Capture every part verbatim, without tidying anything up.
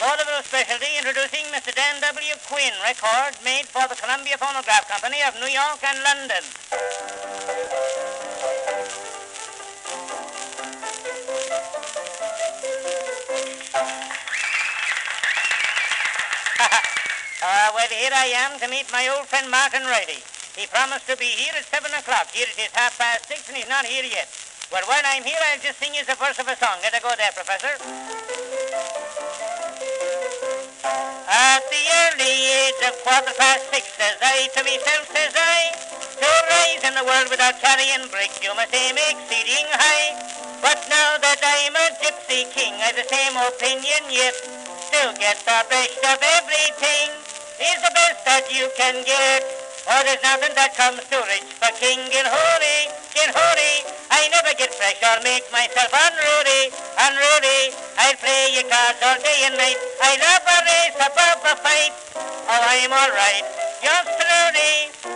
Vaudeville specialty introducing Mister Dan W. Quinn, record made for the Columbia Phonograph Company of New York and London. uh, well, here I am to meet my old friend Martin Riley. He promised to be here at seven o'clock. Here it is half past six and he's not here yet. Well, while I'm here, I'll just sing you the verse of a song. Let it go there, Professor. At the early age of quarter past six, says I to myself, says I, to rise in the world without carrying brick, you must aim exceeding high. But now that I'm a gypsy king, I've the same opinion yet. To get the best of everything is the best that you can get. Oh, there's nothing that comes too rich for King Gilhooly, Gilhooly. I never get fresh or make myself unruly, unruly. I'll play your cards all day and night. I love a race above a fight. Oh, I'm all right. Yours truly,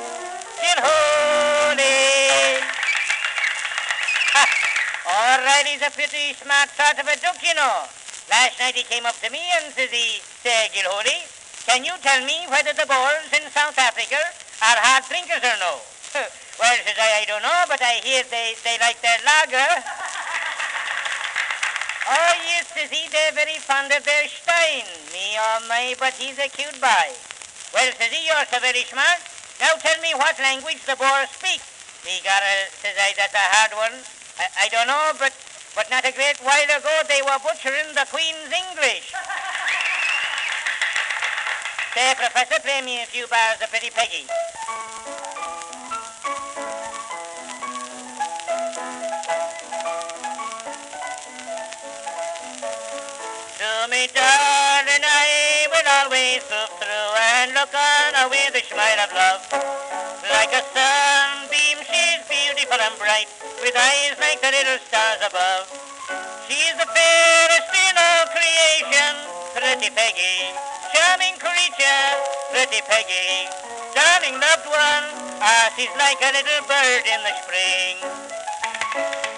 Gilhooly. All right, he's a pretty smart sort of a duck, you know. Last night he came up to me and says he, say, Gilhooly, can you tell me whether the Boers in South Africa are hard drinkers or no? Well, says I, I don't know, but I hear they, they like their lager. Oh, yes, says he, they're very fond of their Stein. Me, oh my, but he's a cute boy. Well, says he, you're so very smart. Now tell me what language the Boers speak. He got a, says I, that's a hard one. I, I don't know, but, but not a great while ago they were butchering the Queen's English. Say, Professor, play me a few bars of Pretty Peggy. To me, darling, I will always look through and look on her with a smile of love. Like a sunbeam, she's beautiful and bright, with eyes like the little stars above. She's the fairest in all creation, Pretty Peggy. Charming creature, Pretty Peggy. Darling loved one, ah, she's like a little bird in the spring.